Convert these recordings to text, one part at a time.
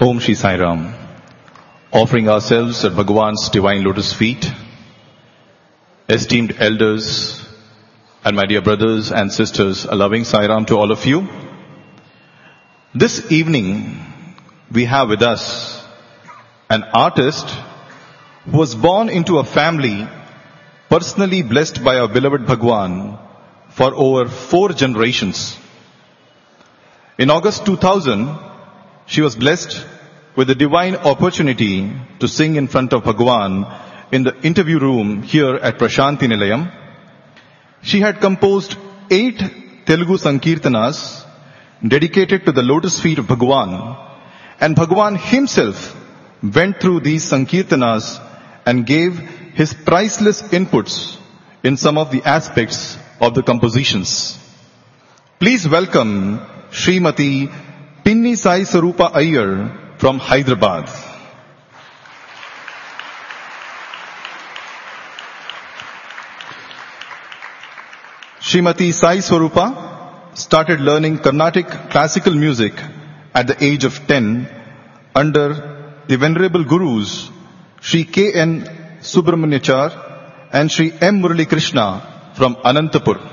Om Shri Sai Ram. Offering ourselves at Bhagavan's divine lotus feet, esteemed elders and my dear brothers and sisters, a loving Sai Ram to all of you. This evening we have with us an artist who was born into a family personally blessed by our beloved Bhagavan for over 4 generations. In August 2000, she was blessed with the divine opportunity to sing in front of Bhagavan in the interview room here at Prashanti Nilayam. She had composed 8 Telugu Sankirtanas dedicated to the lotus feet of Bhagavan, and Bhagavan himself went through these Sankirtanas and gave his priceless inputs in some of the aspects of the compositions. Please welcome Srimati Pinni Sai Swarupa Iyer from Hyderabad. Srimati Sai Swarupa started learning Carnatic classical music at the age of 10 under the venerable gurus Sri K.N. Subramanyachar and Sri M. Murali Krishna from Anantapur.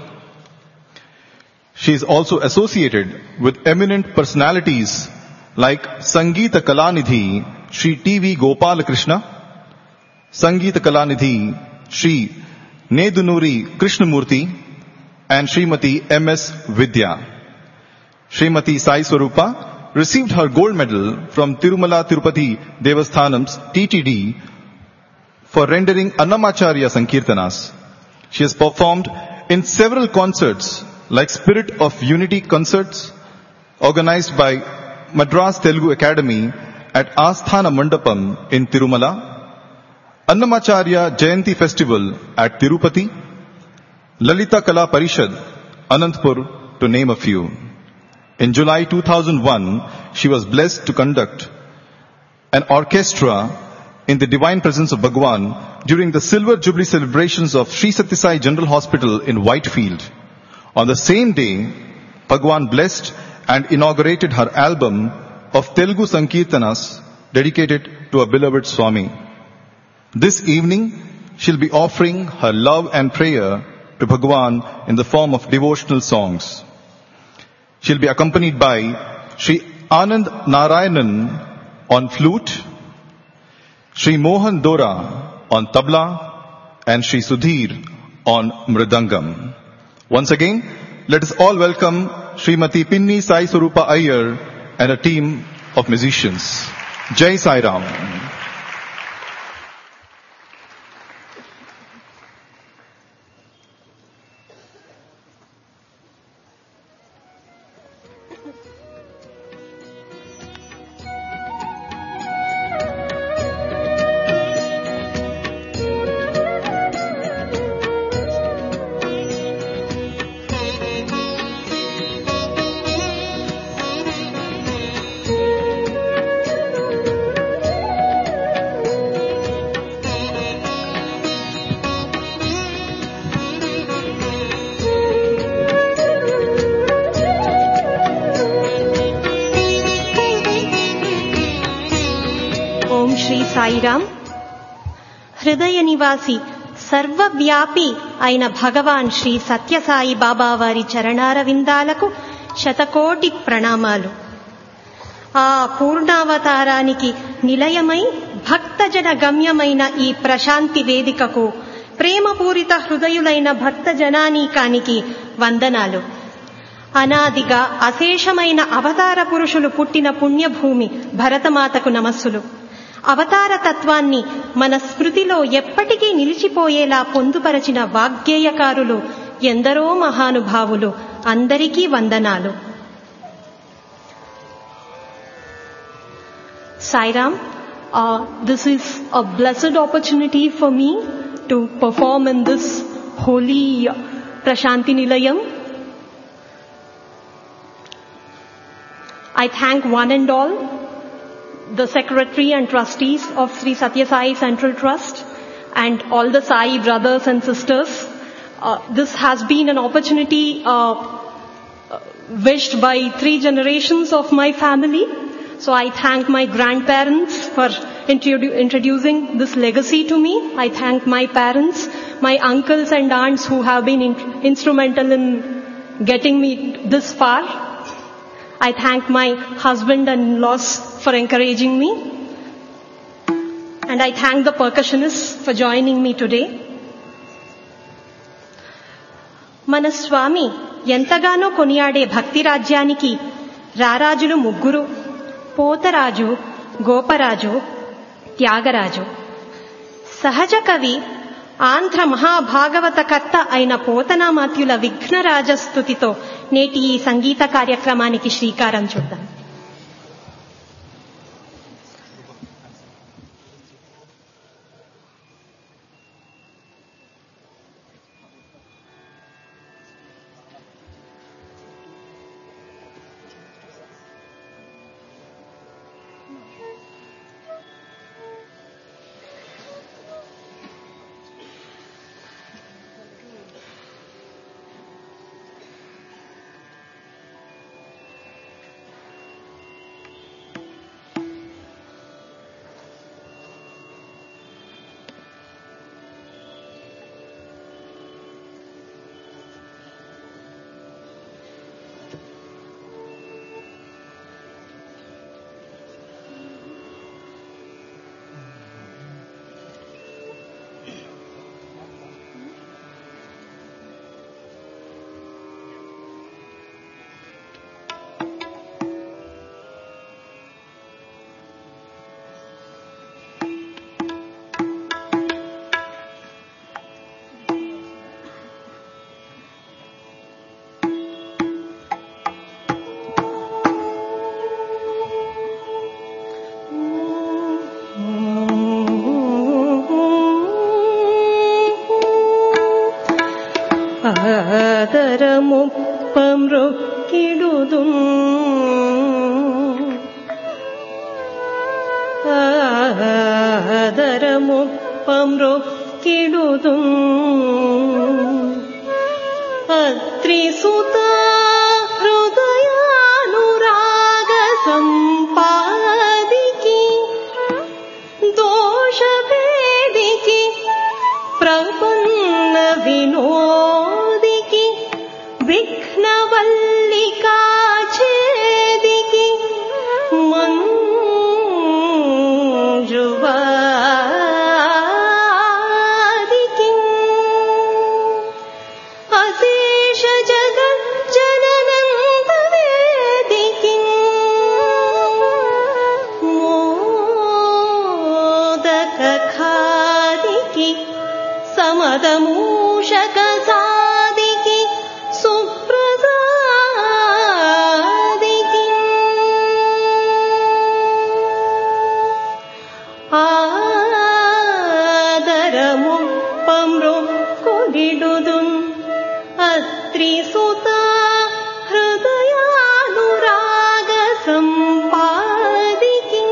She is also associated with eminent personalities like Sangeeta Kalanidhi Sri T.V. Gopala Krishna, Sangeeta Kalanidhi Sri Nedunuri Krishnamurti, and Srimati M.S. Vidya. Srimati Sai Swarupa received her gold medal from Tirumala Tirupati Devasthanam's TTD for rendering Annamacharya Sankirtanas. She has performed in several concerts like Spirit of Unity concerts organized by Madras Telugu Academy at Asthana Mandapam in Tirumala, Annamacharya Jayanti Festival at Tirupati, Lalita Kala Parishad, Anantapur, to name a few. In July 2001, she was blessed to conduct an orchestra in the divine presence of Bhagavan during the Silver Jubilee celebrations of Sri Sathya Sai General Hospital in Whitefield. On the same day, Bhagavan blessed and inaugurated her album of Telugu Sankirtanas dedicated to our beloved Swami. This evening, she'll be offering her love and prayer to Bhagavan in the form of devotional songs. She'll be accompanied by Sri Anand Narayanan on flute, Sri Mohan Dora on tabla, and Sri Sudhir on mridangam. Once again, let us all welcome Srimati Pinni Sai Swarupa Iyer and a team of musicians. Jai Sai Ram. Sairam. హృదయ నివాసి సర్వవ్యాపి అయిన భగవాన్ శ్రీ సత్యసాయి బాబా వారి చరణార విందాలకు శతకోటి ప్రణామాలు. ఆ పూర్ణావతారానికి నిలయమై భక్తజన గమ్యమైన ఈ ప్రశాంతి వేదికకు, ప్రేమపూరిత హృదయులైన భక్త జనానీకానికి వందనాలు. అనాదిగా అశేషమైన అవతార పురుషులు పుట్టిన పుణ్యభూమి భరతమాతకు నమస్సులు. అవతార తత్వాన్ని మన స్మృతిలో ఎప్పటికీ నిలిచిపోయేలా పొందుపరచిన వాగ్గేయకారులు ఎందరో మహానుభావులు, అందరికీ వందనాలు. Sairam, this is a blessed opportunity for me to perform in this holy Prashanti Nilayam. I thank one and all the secretary and trustees of Sri Sathya Sai Central Trust and all the Sai brothers and sisters. This has been an opportunity wished by 3 generations of my family. So I thank my grandparents for introducing this legacy to me. I thank my parents, my uncles and aunts who have been instrumental in getting me this far. I thank my husband and in-laws for encouraging me. And I thank the percussionists for joining me today. మన స్వామి ఎంతగానో కొనియాడే భక్తి రాజ్యానికి రారాజులు ముగ్గురు, పోతరాజు, గోపరాజు, త్యాగరాజు. సహజ కవి ఆంధ్ర మహాభాగవతకర్త అయిన పోతనామాత్యుల విఘ్నరాజస్తుతితో నేటి ఈ సంగీత కార్యక్రమానికి శ్రీకారం చుట్టాం. ആദരമൊപ്പമൃക്കിടുതും ആദരമൊപ്പമൃക്കിടുതും അത്രിസുത ഹൃദയാനുരാഗ സമ്പാദിക്കി ദോഷഭേദിക്കി പ്രപന്ന വിനോദിకి విఘ్నవల్లికా ఛేదికి మంజువాదికి అశేష జగజ్జననంత వేదికి మోదక ఖాదికి సమదమూషక సాదికి సుప్రసాదికి ఆదరమొప్పమృక్కుడిడుదుం అత్రిసుత హృదయానురాగ సంపాదికి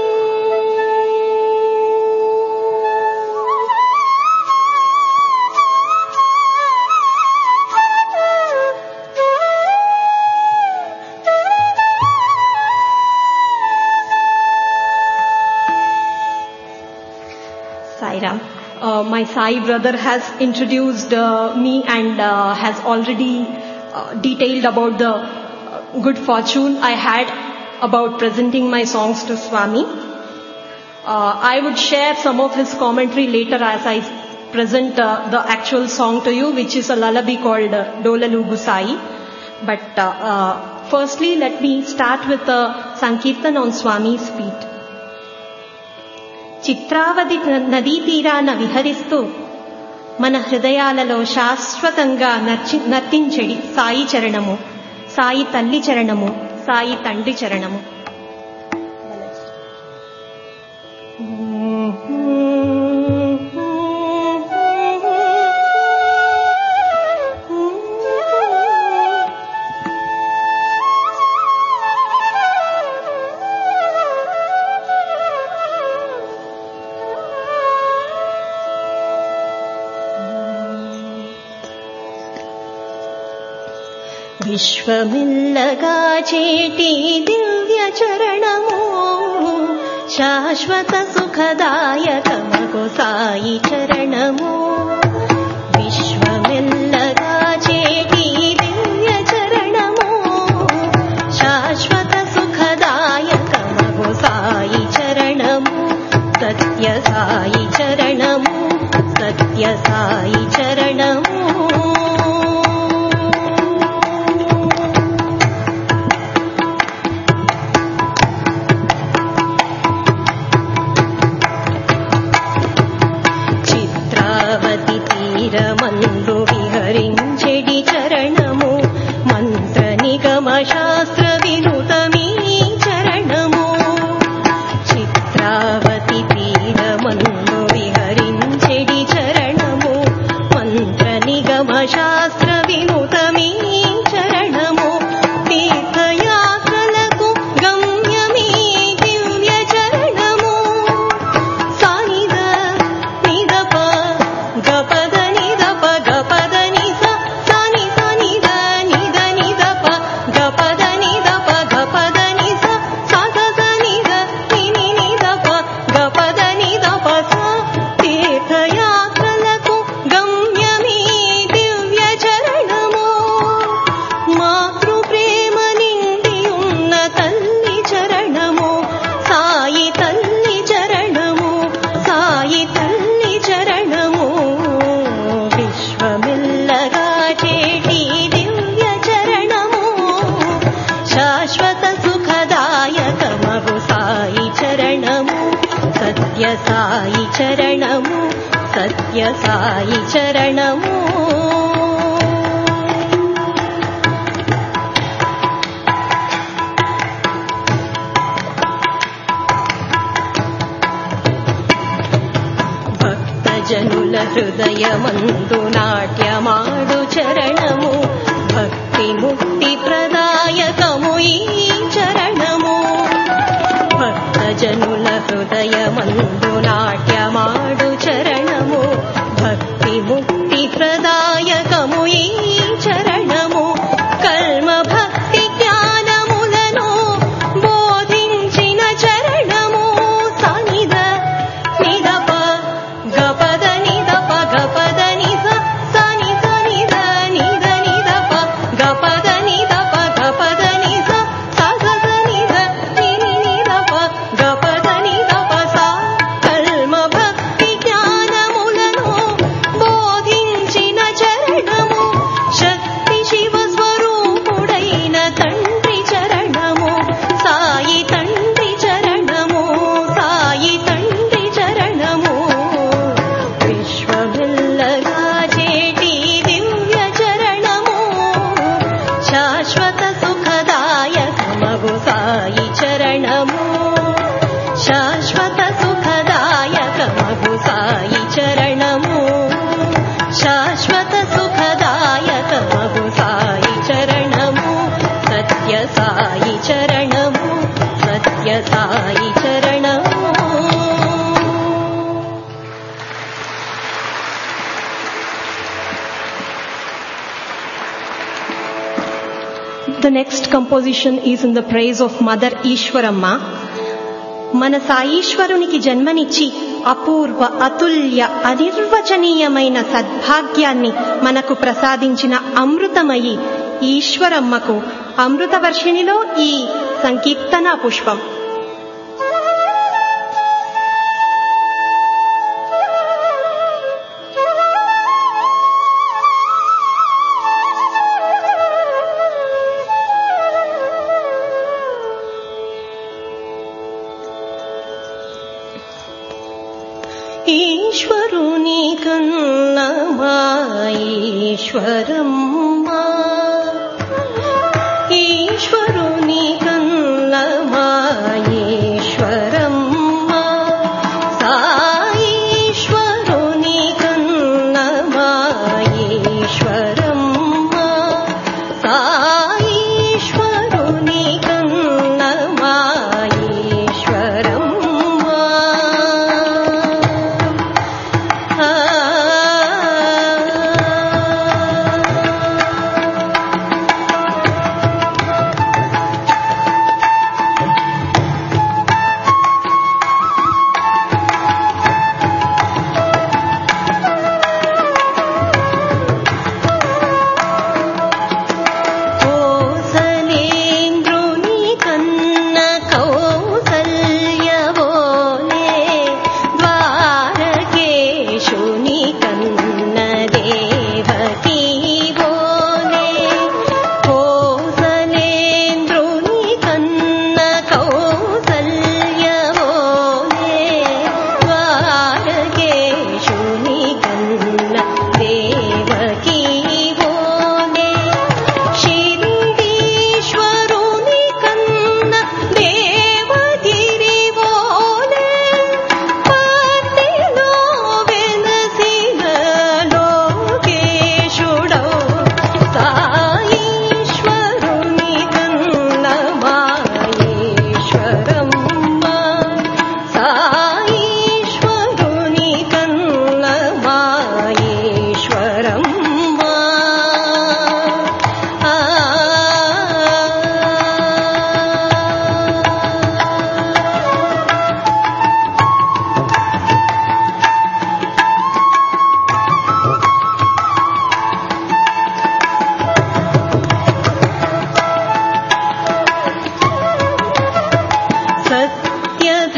Sairam. My Sai brother has introduced me and has already detailed about the good fortune I had about presenting my songs to Swami. I would share some of his commentary later as I present the actual song to you, which is a lullaby called Dolalugu Sai. But firstly, let me start with a Sankirtan on Swami's feet. Chitravati నదీ తీరాన విహరిస్తూ మన హృదయాలలో శాశ్వతంగా నర్తించెడి సాయి చరణము, సాయి తల్లి చరణము, సాయి తండ్రి చరణము. విశ్వమిల్లగా చేటి దివ్య చరణము శాశ్వత సుఖదాయకమగు సాయి చరణము విశ్వమెల్లగా చేటి దివ్య చరణము శాశ్వత సుఖదాయకమగు సాయి చరణము సత్య సాయి చరణము సత్య సాయి చరణము మందు విహరించెడి చరణము మంత్ర నిగమ శాస్త్ర వినుతమీ చరణము చిత్రావతి తీరమందు విహరించెడి చరణము మంత్ర నిగమ శాస్త్ర వినుతమీ చరణము తీర్థయాత్రలకు గమ్యమీ దివ్య చరణము సానిద నిదప గపద సాయి చరణము సత్య సాయి చరణము భక్తజనుల హృదయమందు నాట్యమాడు చరణము భక్తి ముక్తి ప్రదాయకము ఈ చరణము భక్తజనుల హృదయమందు నాట్యమాడు చరణము భక్తి ముక్తి ప్రదాయకము ఈ చరణము కల్మ భక్తి జ్ఞానములను బోధించిన చరణము సనిద నిదప గపద నిదప గపద నిద సని సనిద నిద నిదప గపద నిదప గపద నిద సగ నిద నిని నిదప గపద నిదప సా కల్మ భక్తి జ్ఞానములను బోధించిన చరణము శక్తి శివ స్వరూపుడైన తండ్రి చరణము సాయి తండ్రి చరణము సాయి తండ్రి చరణము విశ్వమెల్లగా చేటి దివ్య చరణము శాశ్వత సుఖదాయకమగు సాయి చరణము శాశ్వత సుఖదాయకమగు సాయి చరణము శాశ్వత సుఖదాయకమగు సాయి చరణము సత్య సాయి చరణము సత్య Sai చరణము The next composition is in the praise of Mother Ishwaramma. మన సాయీశ్వరునికి జన్మనిచ్చి అపూర్వ అతుల్య అనిర్వచనీయమైన సద్భాగ్యాన్ని మనకు ప్రసాదించిన అమృతమయి ఈశ్వరమ్మకు అమృతవర్షిణిలో ఈ సంకీర్తన పుష్పం. ఈశ్వరుని కన్నమా ఈశ్వరమ్మా ఈశ్వరుని కన్నమా ఈశ్వరమ్మా సాయీశ్వరుని కన్నమా ఈశ్వరమ్మా సాయీశ్వరుని కన్నమా ఈశ్వరమ్మా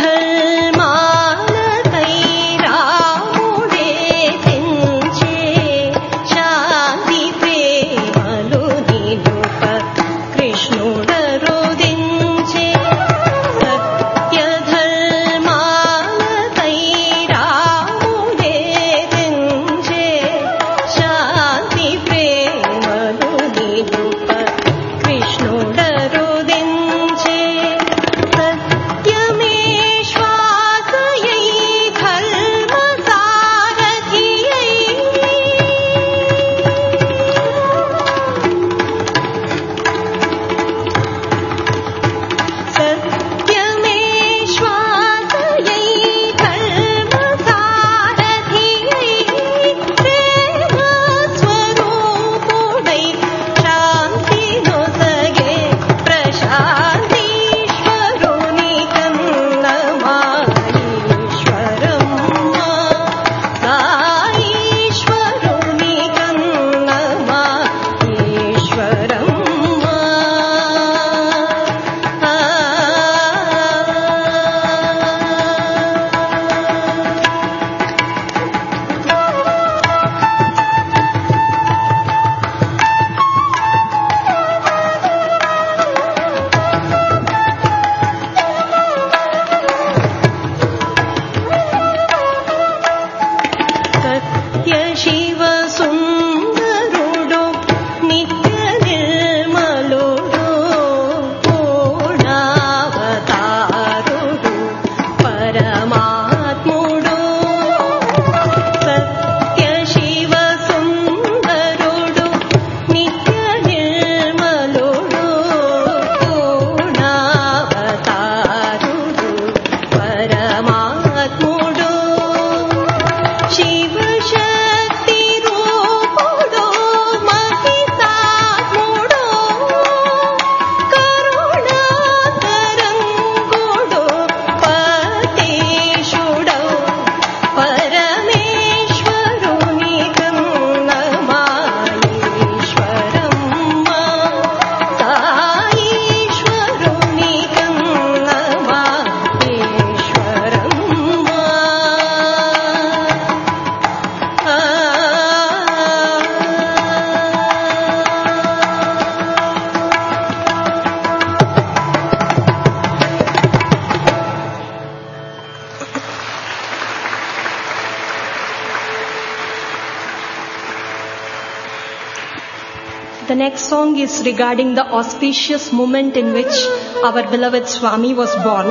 The next song is regarding the auspicious moment in which our beloved Swami was born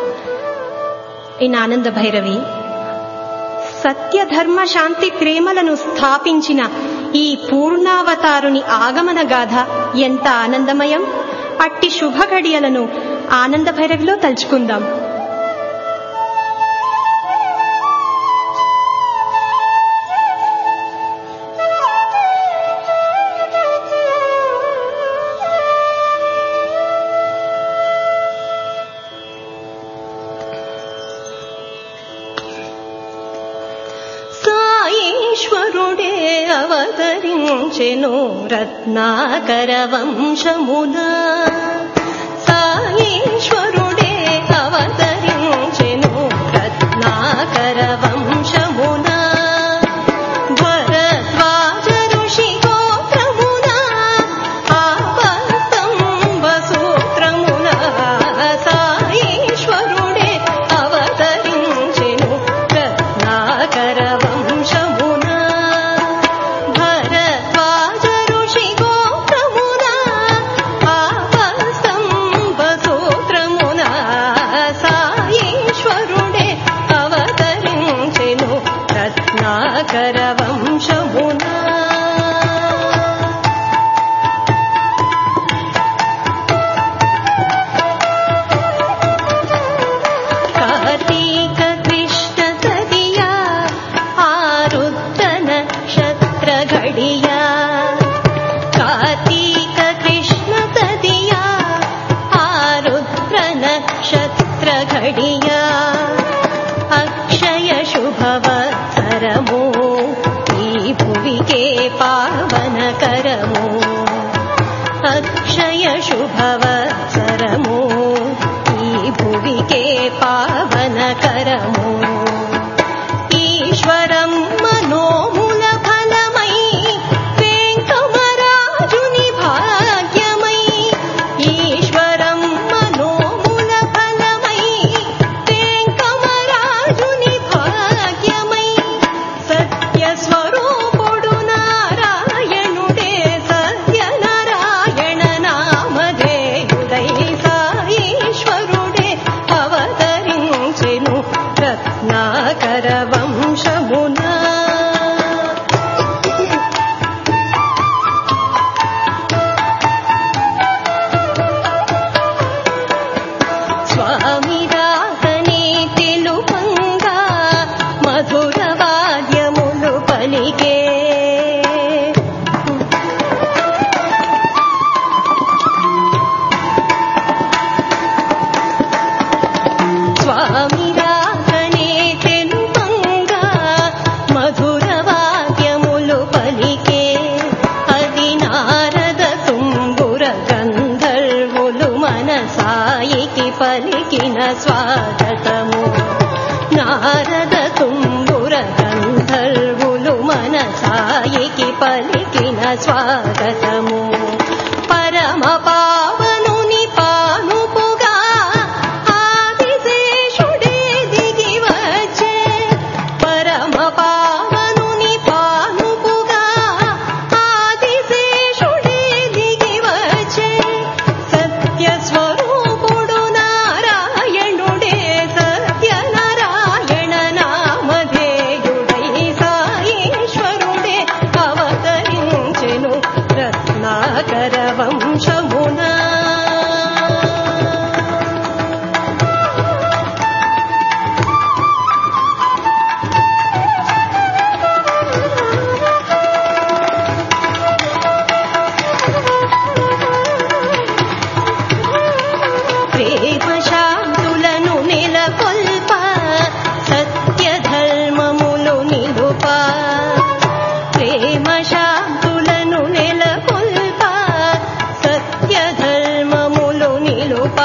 in Ananda Bhairavi. సత్య ధర్మ శాంతి ప్రేమలను స్థాపించిన ఈ పూర్ణావతారుని ఆగమన గాథ ఎంత ఆనందమయం. అట్టి శుభ ఘడియలను ఆనంద భైరవిలో తలుచుకుందాం. ఈశ్వరుడే అవతరించెను రత్నాకర వంశమున. సాయేశ్వరుడే అవతరించెను రత్నాకర వంశమున. భరద్వాజ ఋషి గోత్రమున ఆపస్తంభ సూత్రమున. సాయేశ్వరుడే అవతరించెను రత్నాకర వంశమున. భరద్వాజ ఋషి గోత్రమున ఆపస్తంభ సూత్రమున. సాయేశ్వరుడే అవతరించెను రత్నాకర వంశమున. కార్తీక కృష్ణ తదియా ఆరుద్ర నక్షత్ర ఘడియా. కార్తీక కృష్ణ తదియా ఆరుద్ర నక్షత్ర ఘడియా. అక్షయ శుభవత్సరము ఈ భువికే పావనకరము. అక్షయ శుభవత్సరము ఈ భువికే పావన రత్నాకర వంశమునా స్వామి రాకనే తెలుపంగా మధుర వాద్యములు పలికే స్వామి రాకనే తెలుపంగా మధుర వాద్యములు పలికే అది నారద తుంబుర గంధర్వులు మనసాయికి పలికిన స్వాగతము నారద తుంబుర గంధర్వులు మనసాయికి పలికిన స్వాగతము పరమ పావనుని పానుపుగా ఆదిశేషుడే దిగి వచ్చే పరమ పావనుని పానుపుగా ఆదిశేషుడే దిగి వచ్చే సత్య స్వరూపుడు నారాయణుడే సత్యనారాయణ నామధేయుడై సాయేశ్వరుడే అవతరించెను రత్నాకర వంశమునా ప్రేమ శాంతులను నెలకొల్ప సత్య ధర్మములు నిలుప ప్రేమ శాంతులను నెలకొల్ప సత్య ధర్మములు నిలుప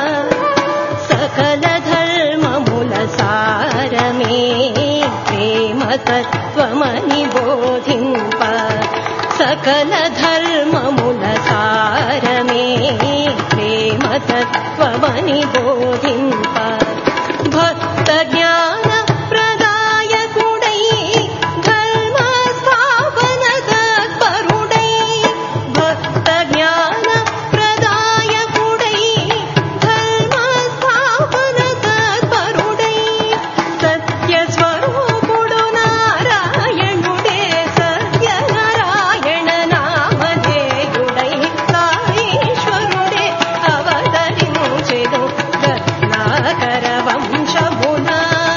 సకల ధర్మముల సారమే ప్రేమ తత్వమని బోధింప సకల ధర్మముల సారమే ప్రేమ తత్వమని బోధింప భక్త జ్ఞాన ప్రదాయకుడై ధర్మ స్థాపన తత్పరుడై భక్త జ్ఞాన ప్రదాయకుడై ధర్మ స్థాపన తత్పరుడై సత్య స్వరూపుడు నారాయణుడే సత్యనారాయణ నామధేయుడై సాయేశ్వరుడే అవతరించెను రత్నాకర వంశమునా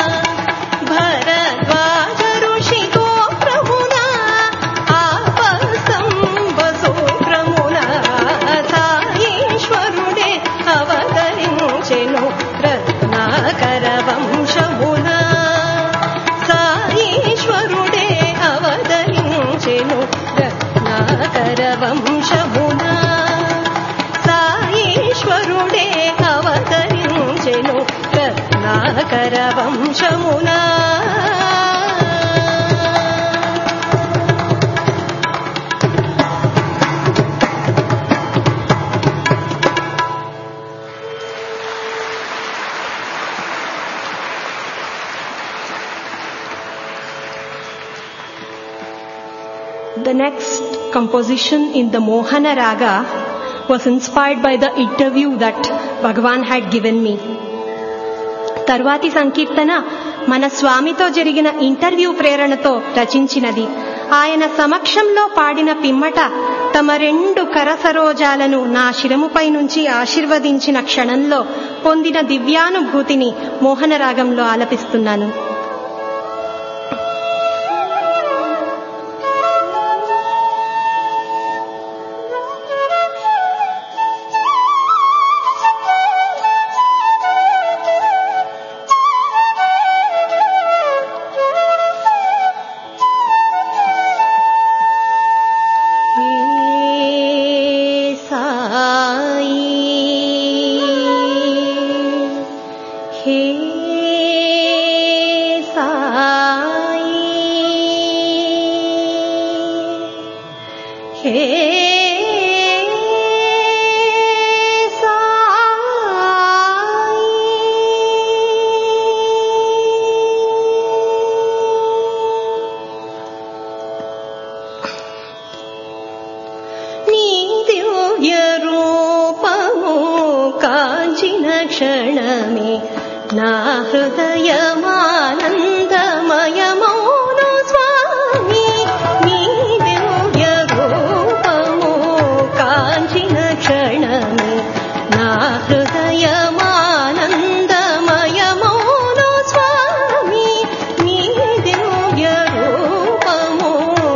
భరద్వాజ ఋషి గోప్రమునా Apastamba సూత్రమునా సాయేశ్వరుడే అవతరించెను Ratnakara వంశమునా సాయేశ్వరుడే అవతరించెను Ratnakara వంశమునా సాయేశ్వరుడే అవతరించెను Ratnakara వంశమునా The next composition in the Mohana Raga was inspired by the interview that Bhagavan had given me. తర్వాతి సంకీర్తన మన స్వామితో జరిగిన ఇంటర్వ్యూ ప్రేరణతో రచించినది. ఆయన సమక్షంలో పాడిన పిమ్మట తమ 2 కరసరోజాలను నా శిరముపై నుంచి ఆశీర్వదించిన క్షణంలో పొందిన దివ్యానుభూతిని మోహన రాగంలో ఆలపిస్తున్నాను. నా హృదయమానందమయమౌను స్వామి నీ దివ్య రూపము కాంచిన క్షణమే నా హృదయమానందమయమౌను స్వామి నీ దివ్య రూపము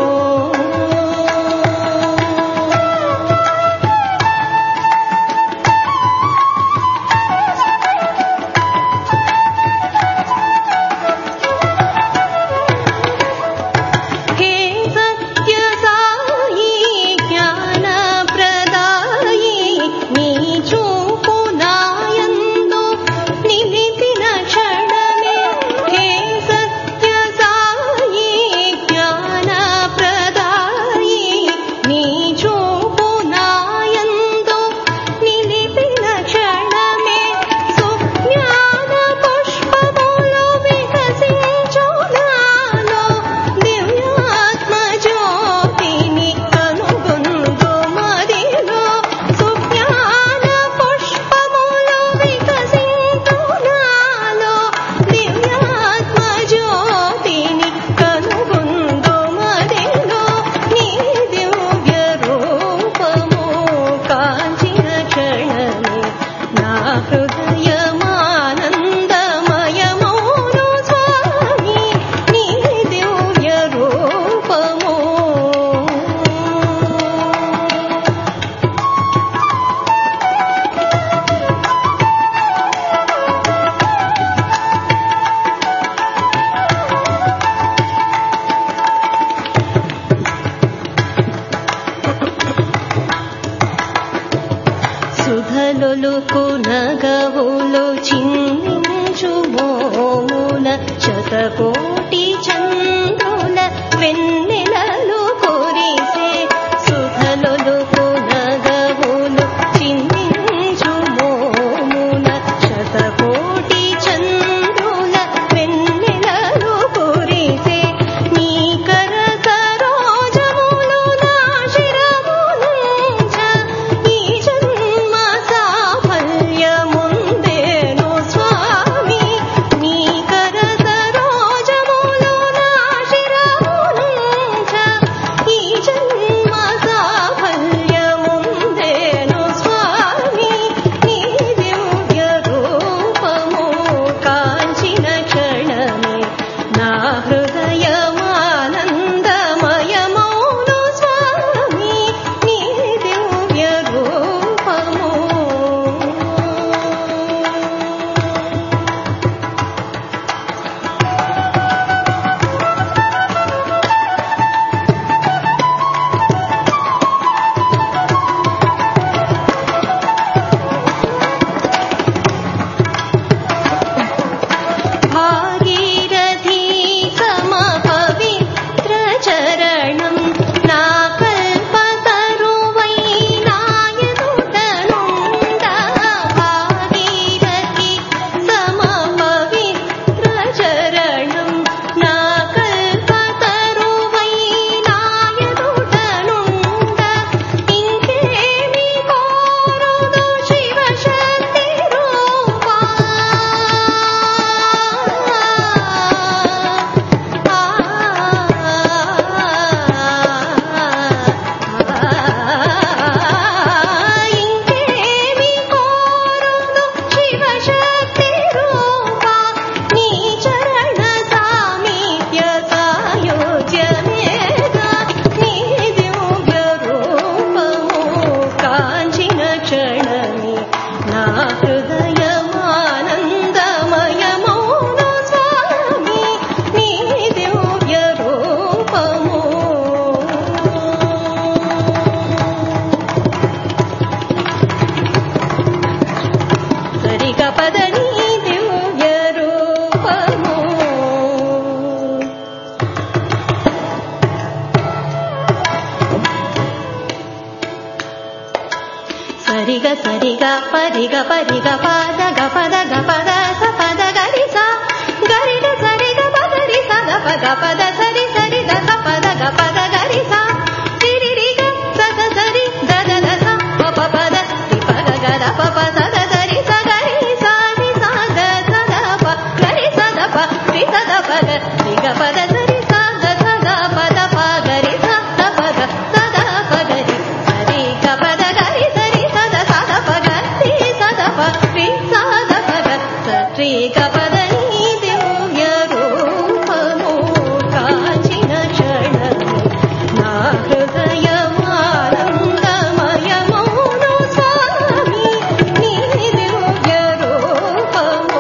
సుధలొలుకు నగవులు చించు మోమున శతకోటి చంద్రుల వెన్నెలలు కురిసే సుధలొలుకు నగవులు చించు మోమున శతకోటి చంద్రుల వెన్నెలలు కురిసే నీ కరసరోజములు నా శిరమునుంచ ఈ జన్మ సాఫల్యముందేను స్వామి నీ కరసరోజములు నా శిరమునుంచ ఈ జన్మ సాఫల్యముందేను స్వామి నీ దివ్య రూపము కాంచిన క్షణమే నా హృదయమానందమయమౌను స్వామి నీ దివ్య రూపము భాగీరథీ సమపవిత్ర చరణం నా కల్పతరువై నాయనుటనుండ భాగీరథీ సమపవిత్ర చరణం నా కల్పతరువై నాయనుటనుండ ఇంకేమి కోరుదు శివశక్తి రూపా ఇంకేమి కోరుదు శివశక్తి రూపా నీ చరణ సామీప్య సాయుజ్యమేగా నీ దివ్య రూపము కాంచిన క్షణమే నా హృదయమానందమయమౌను స్వామి నీ దివ్య రూపము సరిగ పద నీ దివ్య రూపము సరిగ సరిగ పరిగ పరిగ పద గ పద స పద గరి స గరిగ సరిగ పదరి స ద ప గ పద సరి సరి ద స పద గ పద గరి స సిరి రి గ స స సరి ద ద ద స ప ప పద రి ప గ గ ద ప ప స ద ద రి స గరి స రి స ద స ద పగ రిగ పద సరి సాద సద పద పగరి సద పగ సద పగరి సరి గ పద గరి సరి సద సద పగ రి సద పగరి సద పగ సరి గ పద నీ దివ్య రూపము కాచిన క్షణము నా హృదయమానందమయమౌను స్వామి నీ దివ్య రూపము.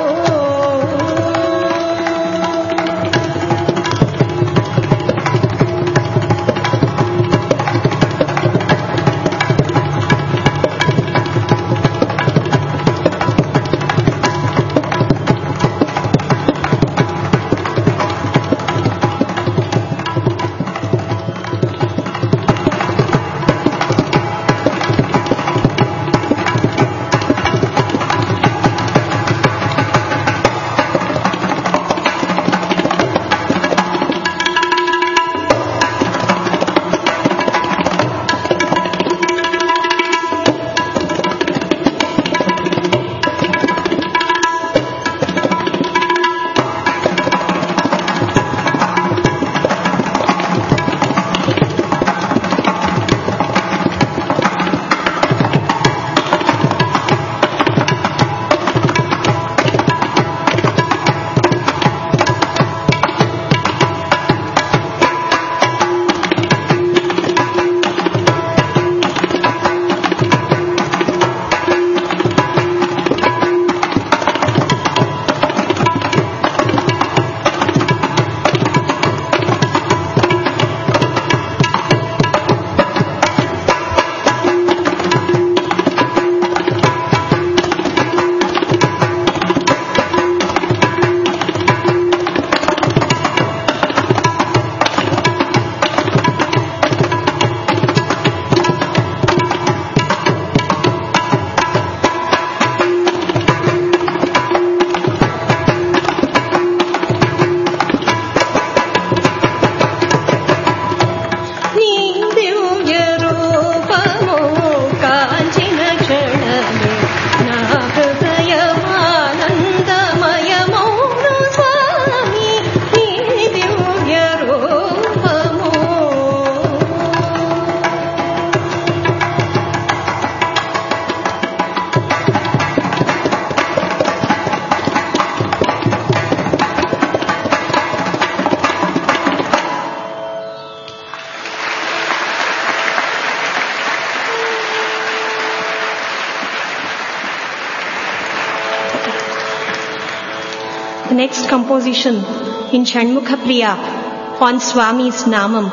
The next composition in Shanmukha Priya on Swami's Namam.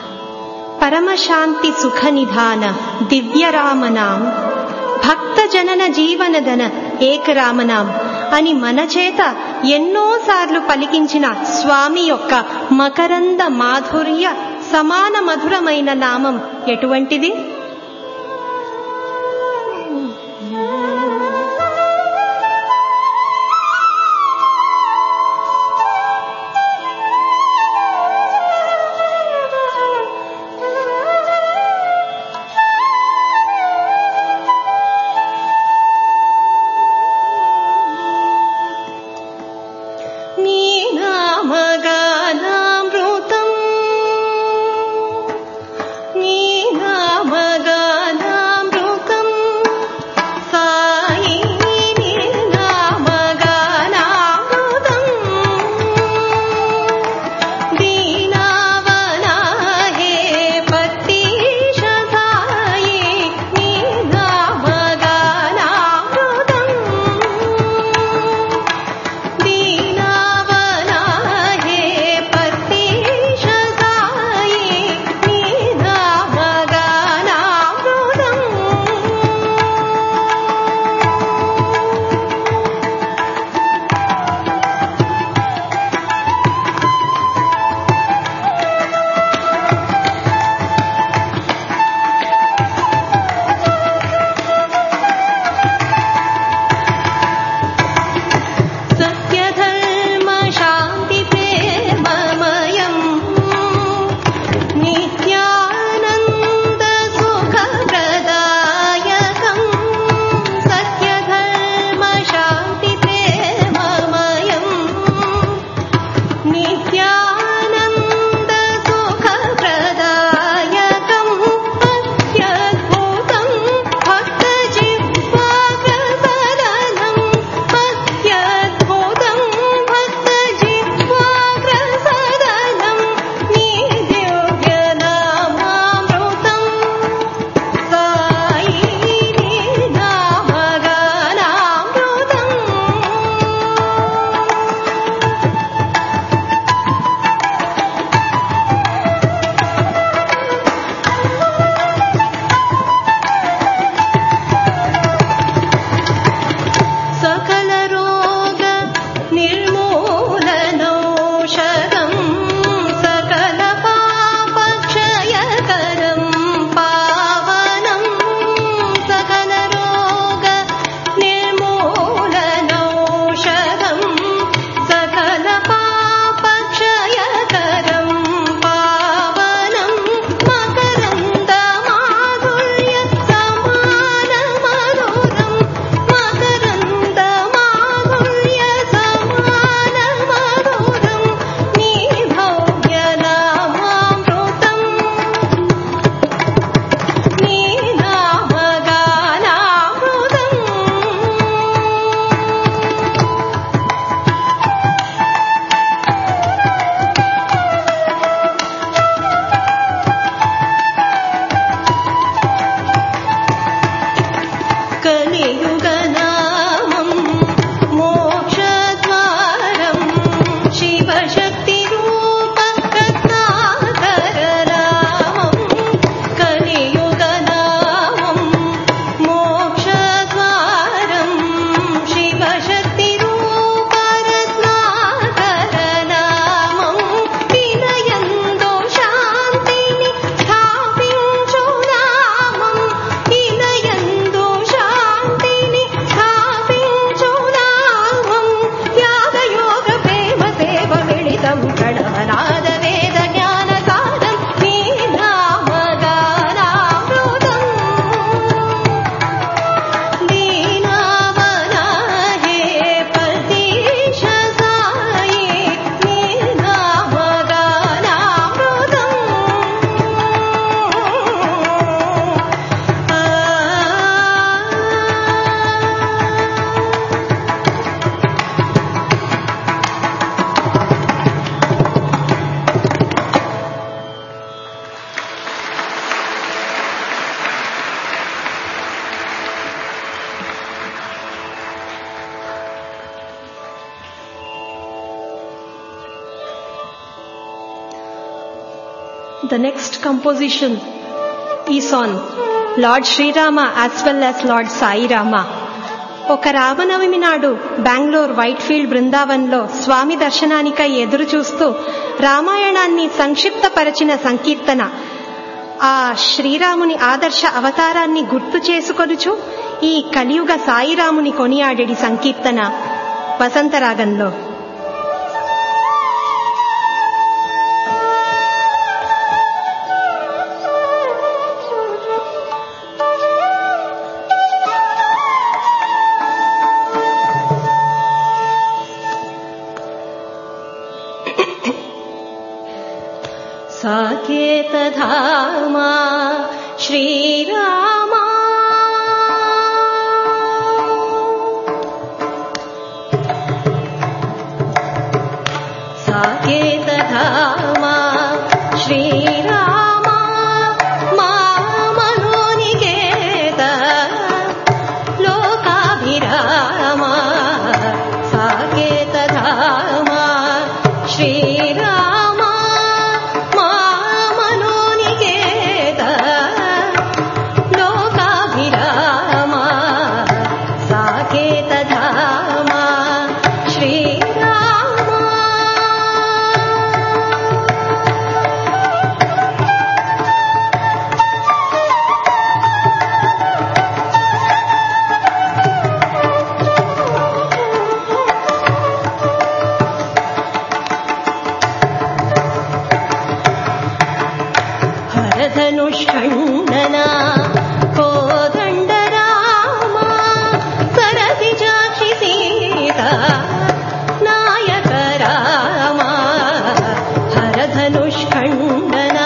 Paramashanti Sukha Nidhana Divya Ramanam Bhakta Janana Jeevanadana Ek Ramanam అని మన చేత ఎన్నోసార్లు పలికించిన స్వామి యొక్క మకరంద మాధుర్య సమాన మధురమైన నామం ఎటువంటిది? నీ నామగానామృతం నీ నామ The next composition is on Lord Sri Rama as well as Lord Sai Rama. ఒక రామనవమి నాడు బెంగళూరు వైట్ఫీల్డ్ బృందావన్లో స్వామి దర్శనానికై ఎదురు చూస్తూ రామాయణాన్ని సంక్షిప్తపరచిన సంకీర్తన ఆ శ్రీరాముని ఆదర్శ అవతారాన్ని గుర్తు చేసుకొనుచు ఈ కలియుగ సాయిరాముని కొనియాడెడి సంకీర్తన వసంతరాగంలో. సాకేతధామా శ్రీరామా సాకేతధామా శ్రీరామా మా మనోనికేత లోకాభిరామా సాకేతధామా శ్రీరామా ధనుష్ఖండనా కోదండరామ సరసిజాక్షి సీత నాయక రామ హరధనుష్ఖండనా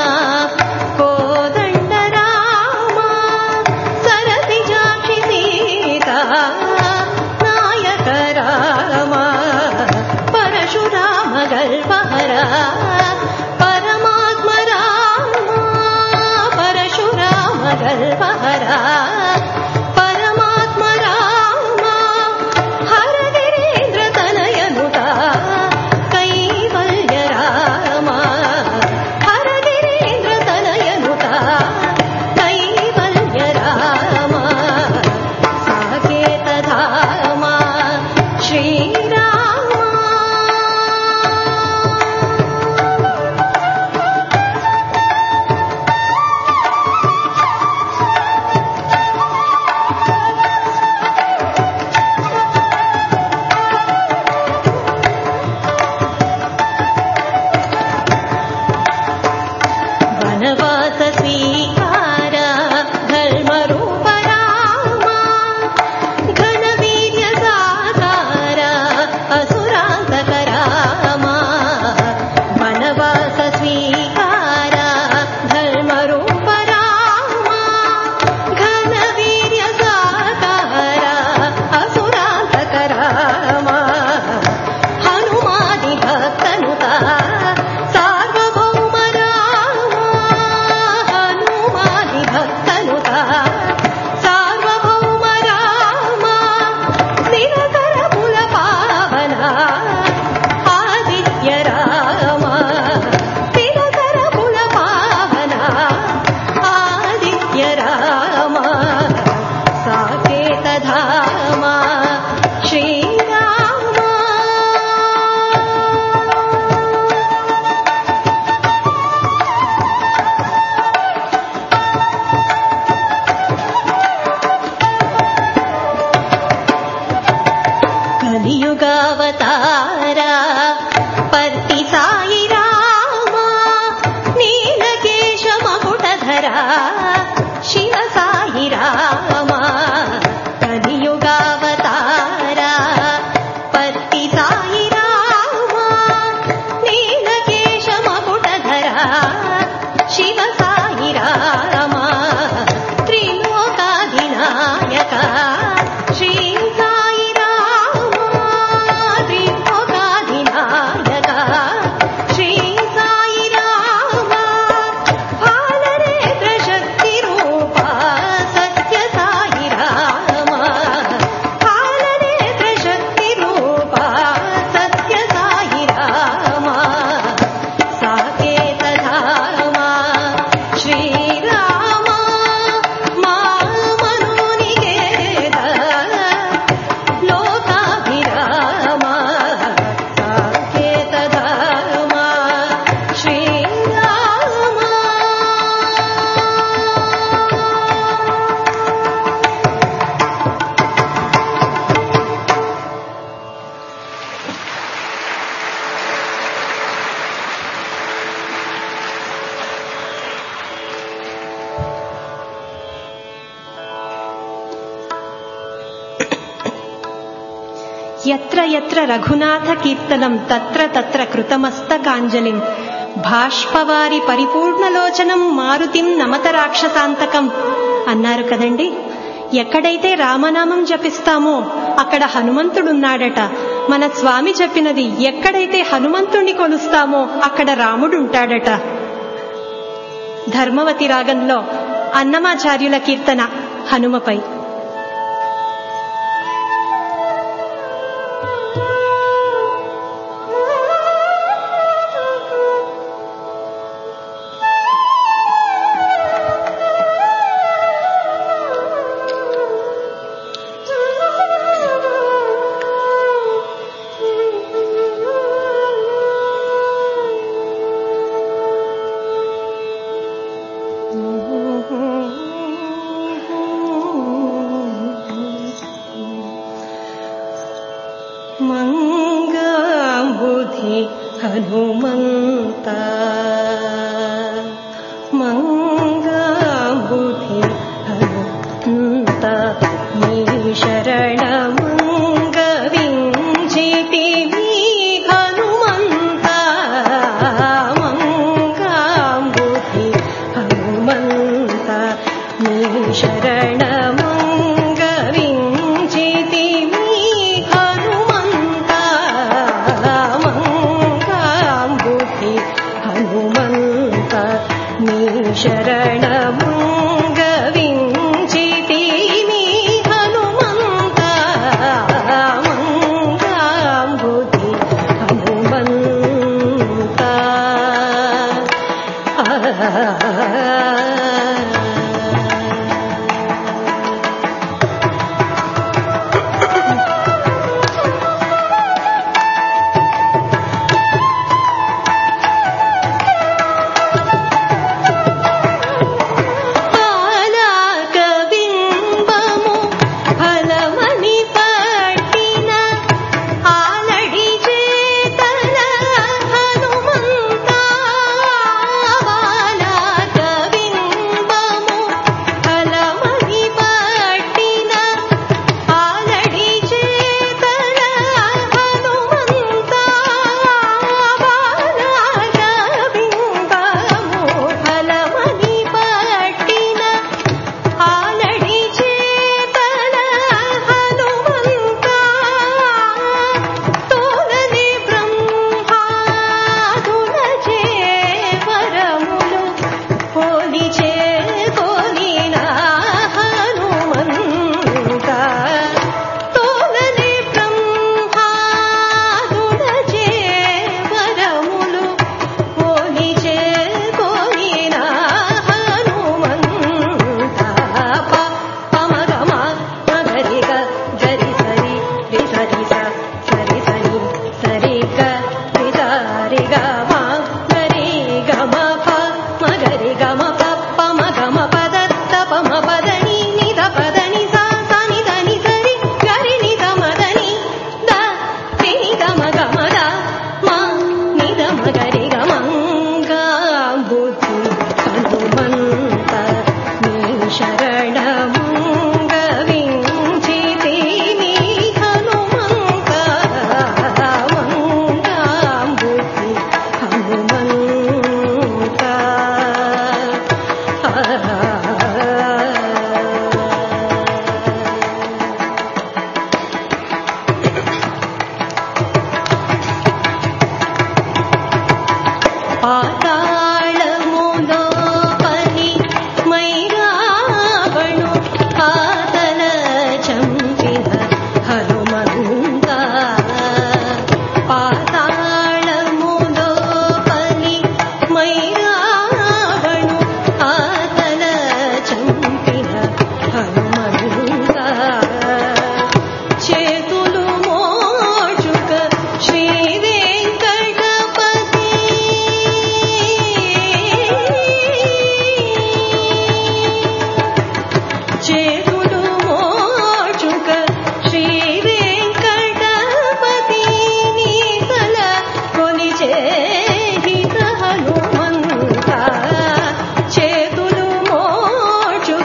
కోదండరామ సరసిజాక్షి సీత నాయక రామ పరశురామ గల్పహర గల్పహరా పరమాత్మ రామ హరగిరీంద్ర తనయనుత కైవల్య రామ హరగిరీంద్ర తనయనుత కైవల్య రామ సాకేతధామ శ్రీరామ యత్ర యత్ర రఘునాథ కీర్తనం తత్ర తత్ర కృతమస్తకాంజలిం భాష్పవారి పరిపూర్ణలోచనం మారుతిం నమత రాక్షసాంతకం అన్నారు కదండి. ఎక్కడైతే రామనామం జపిస్తామో అక్కడ హనుమంతుడున్నాడట. మన స్వామి చెప్పినది, ఎక్కడైతే హనుమంతుణ్ణి కొలుస్తామో అక్కడ రాముడుంటాడట. ధర్మవతి రాగంలో అన్నమాచార్యుల కీర్తన హనుమపై. మంగాంబుధి హనుమంత మంగాంబుధి హనుమంత నీ శరణమంగ వించితి మీ హనుమంత మంగాంబుధి హనుమంత నీ శరణమంగ వించితి మీ హనుమంత మంగాంబుధి హనుమంత నీ శరణమంగ వించితి మీ హనుమంత మంగాంబుధి హనుమంత.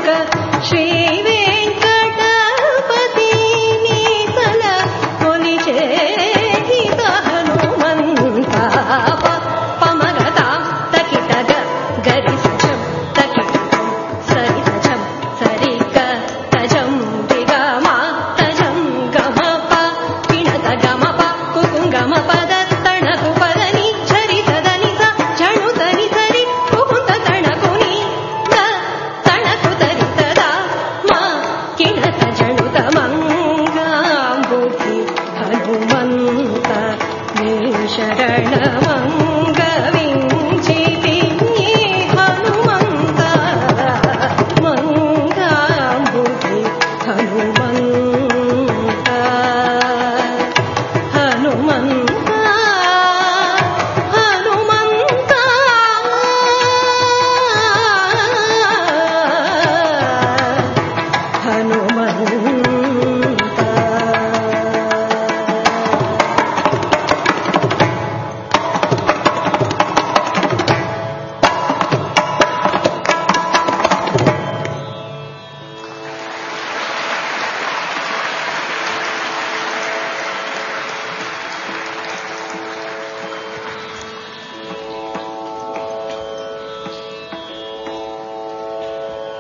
శ్రీ వెంకటపతి నీతల కొలిచే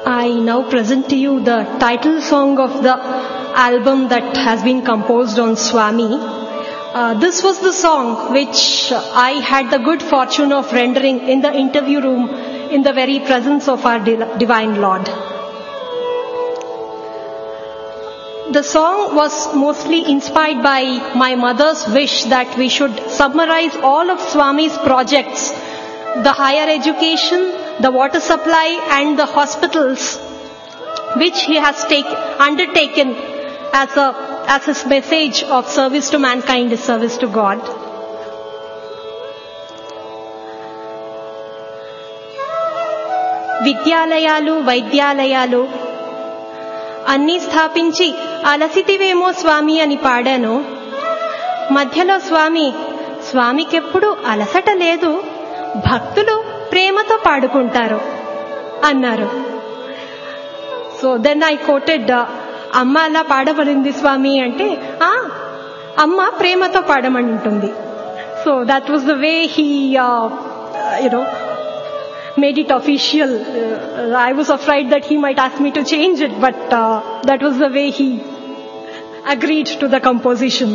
I now present to you the title song of the album that has been composed on Swami. This was the song which I had the good fortune of rendering in the interview room in the very presence of our Divine Lord. The song was mostly inspired by my mother's wish that we should summarize all of Swami's projects, the higher education, the water supply and the hospitals which he has undertaken as his message of service to mankind is service to God. విద్యాలయాలు వైద్యాలయాలు అన్నీ స్థాపించి అలసితివేమో స్వామి అని పాడాను. మధ్యలో స్వామికెప్పుడు అలసట లేదు, భక్తులు ప్రేమతో పాడుకుంటారు అన్నారు. సో దెన్ ఐ కోటెడ్, అమ్మ అలా పాడబడింది స్వామి అంటే, అమ్మ ప్రేమతో పాడమంటుంది. So that was the way he made it official. I was afraid that he might ask me to change it, but that was the way he agreed to the composition.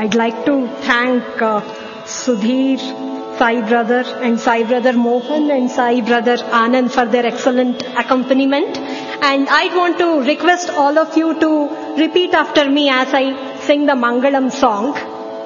I'd like to thank Sudhir, Sai brother and Sai brother Mohan and Sai brother Anand for their excellent accompaniment. And I'd want to request all of you to repeat after me as I sing the Mangalam song.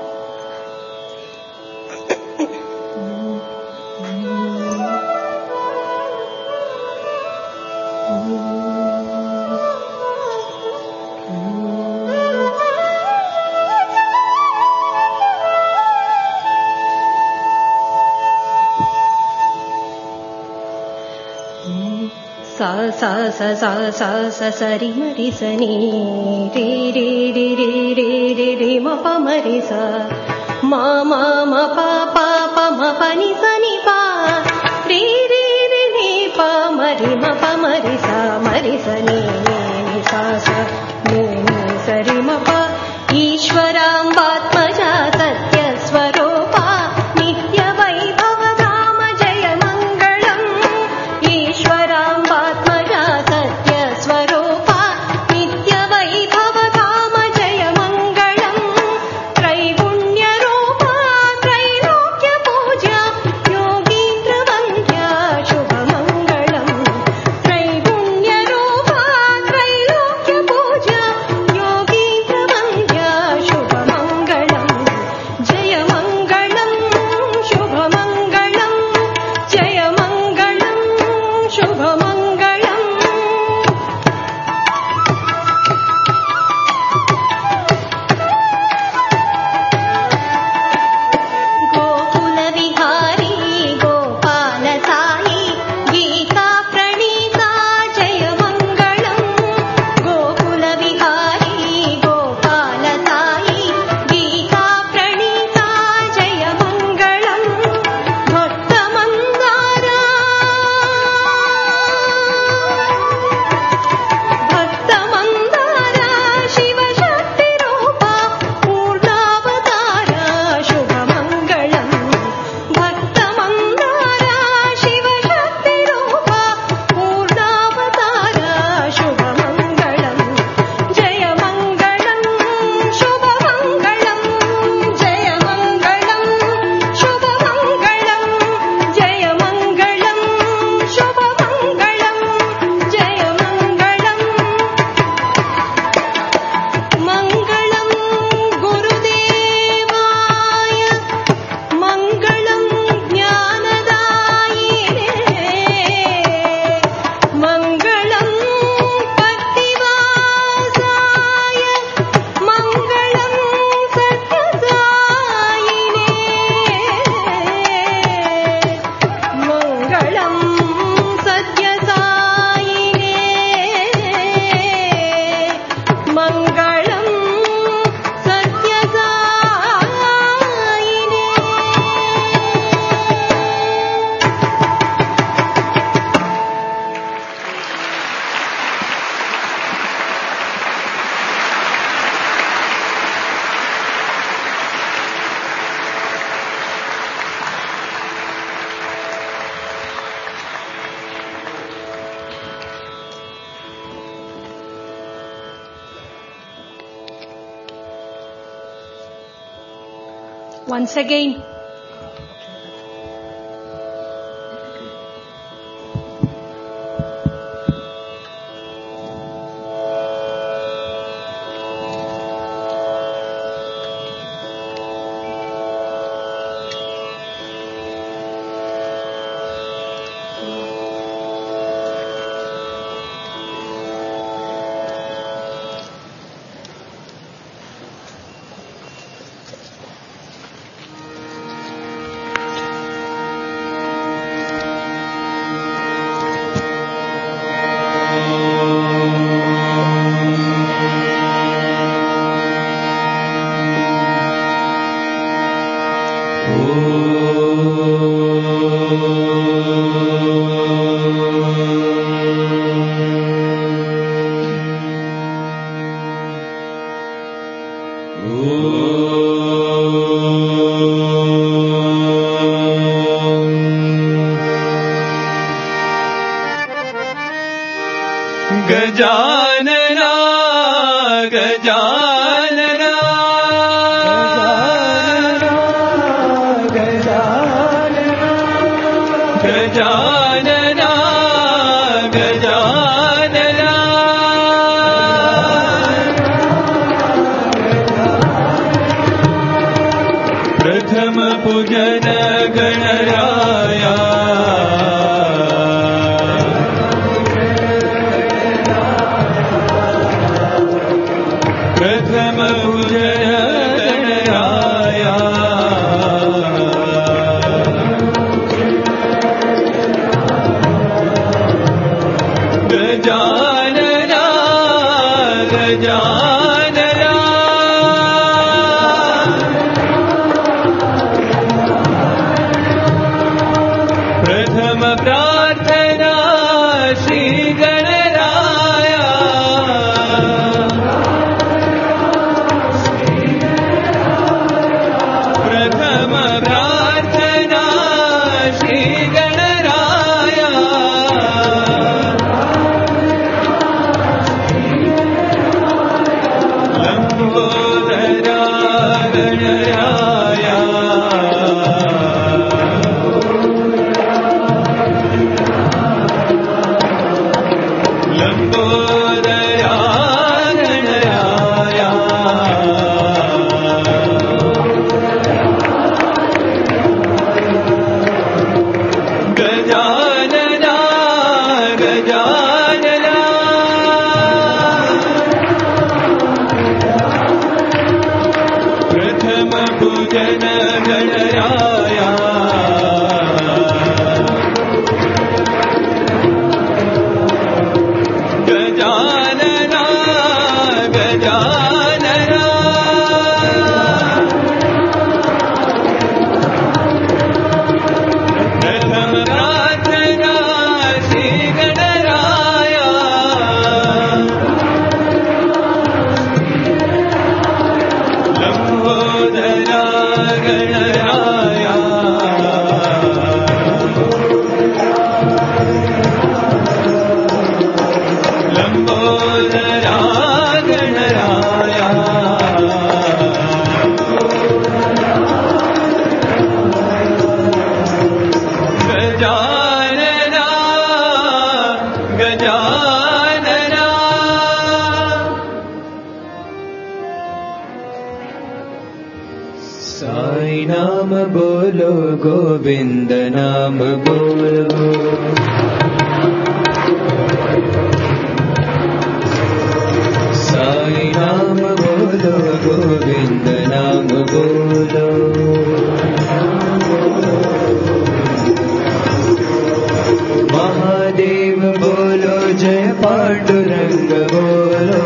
sa sa sa sa sa sa sa ri ma ri sa ni re re re re re re re ma pa ma ri sa ma ma ma pa pa pa ma pa ni sa ni pa re re re ni pa ma ri sa ni ni sa sa ni ni sa ri ma pa ईश्वराम्बात्मजा सत्य स्वरूपा नित्य वैभव धाम जय मंगलम ईश्वराम्बात्मजा सत्य स्वरूपा नित्य वैभव धाम जय मंगलम त्रैगुण्य रूपा त्रैलोक्य पूजा योगीन्द्र वन्द्या शुभ मंगलम त्रैगुण्य रूपा त्रैलोक्य पूजा योगीन्द्र वन्द्या शुभ मंगलम जय मंगलम शुभ मंगलम जय मंगलम शुभ मंगलम गोकुल विहारी गोपाल साई गीता प्रणीता जय मंगलम गोकुल विहारी गोपाल साई गीता प्रणीता जय मंगलम भक्त मंदारा शिव शक्ति रूपा पूर्णावतारा शुभ मंगलम भक्त मंदारा शिव शक्ति रूपा पूर्णावतारा शुभ मंगलम जय मंगलम शुभ मंगलम जय मंगलम शुभ मंगलम जय मंगलम शुभ मंगलम जय मंगलम मंगलम गुरुदेवाय मंगलम ज्ञानदायिने मंगलम भक्तिवासाय मंगलम सत्यसायिने मंगलम सत्यसायिने मंगलम सत्यसायिने Once again, गजानना गजानना गजानना प्रथम प्रार्थना श्री गणराया प्रथम प्रार्थना श्री गणराया लंबोदरा गणराया लंबोदरा गणराया गजानना गजानना प्रथम पूजन गणराया गजानना गजानना प्रथम प्रार्थना श्री गणराया लंबोदरा गणराया लंबोदरा गणराया गजानना गजानना साई नाम बोलो गोविंद नाम बोलो साई नाम बोलो गोविंद नाम बोलो महादेव बोलो जय पांडुरंग बोलो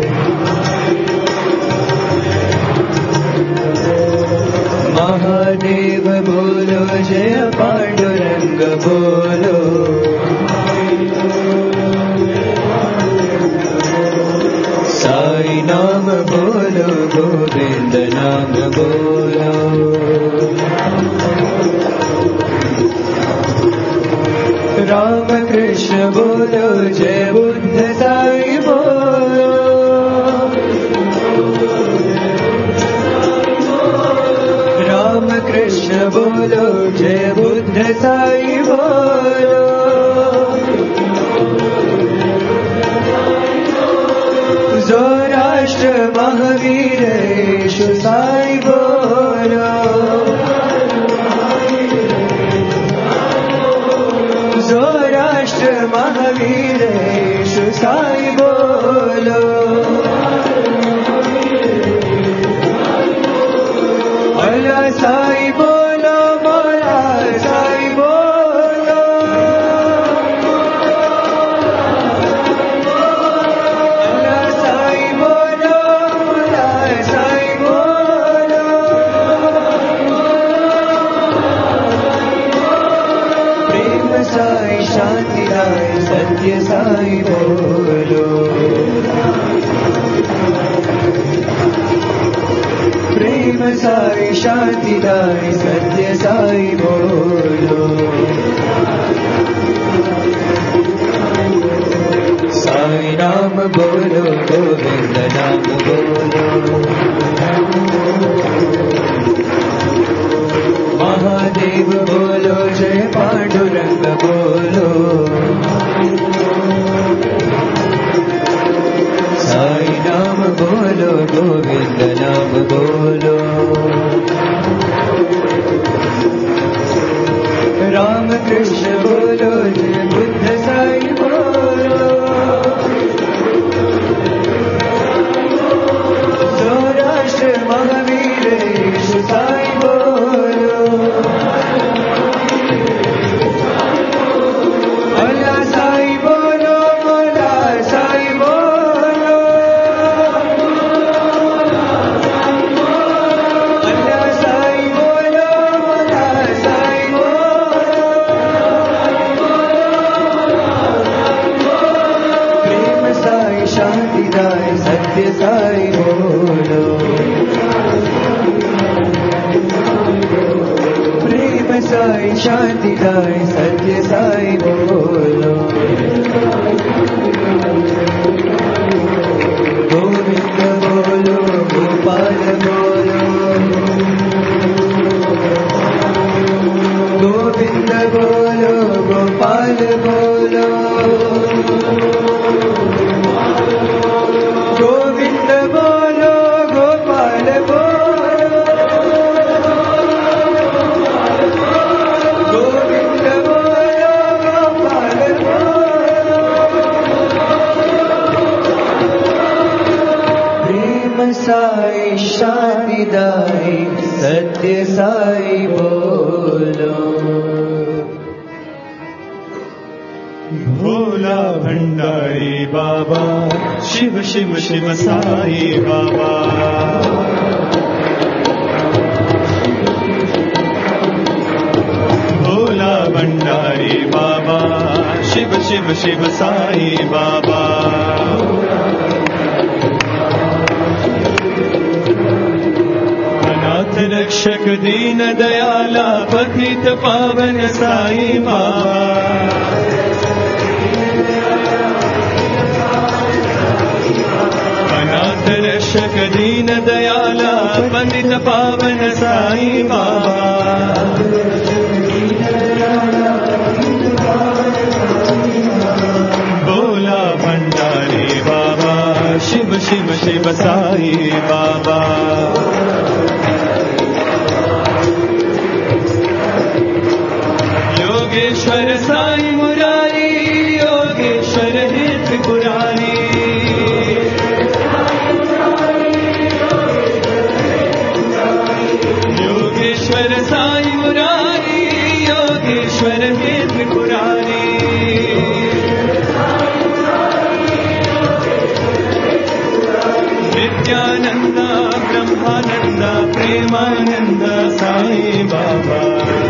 महादेव बोलो जय पांडुरंग बोलो साई नाम बोलो गोविंद नाम बोलो राम कृष्ण बोलो जय बुद्ध साई बोलो राम कृष्ण बोलो जय बुद्ध साई बोलो सौराष्ट्र महावीर यीशु साई बोलो सौराष्ट्र महावीर यीशु साई बोलो अल्लाह साई बोलो मौला साई बोलो अल्लाह साई बोलो मौला साई बोलो प्रेम साई शांति साई सत्य साई बोलो प्रेम साई शांति साई सत्य साई बोलो साई नाम बोलो गोविंद नाम बोलो महादेव बोलो जय पांडुरंग बोलो साई नाम बोलो गोविंद नाम बोलो राम कृष्ण बोलो जय बुद्ध साई बोलो सौराष्ट्र महावीर यीशु साई बोलो अल्लाह साई बोलो मौला साई बोलो शांतिदायी सत्य साई बोलो। गोविंद बोलो गोपाल बोलो। गोविंद बोलो गोपाल बोलो। गोविंद बोलो गोपाल बोलो। गोविंद बोलो गोपाल बोलो। प्रेम साई शांतिदायी सत्य साई बोलो। भोला भंडारी बाबा शिव शिव शिव साई बाबा। भोला भंडारी बाबा शिव शिव शिव साई बाबा। अनाथ रक्षक दीन दयाला पतित पावन साई बाबा। अनाथ रक्षक दीन दयाला पतित पावन साई बाबा। भोला भंडारी बाबा शिव शिव शिव साई बाबा। योगेश्वर साई मुरारी योगेश्वर हे त्रिपुरारी। योगेश्वर साई मुरारी योगेश्वर हे त्रिपुरारी। नित्यानंद ब्रह्मानंद प्रेमानंद साई बाबा।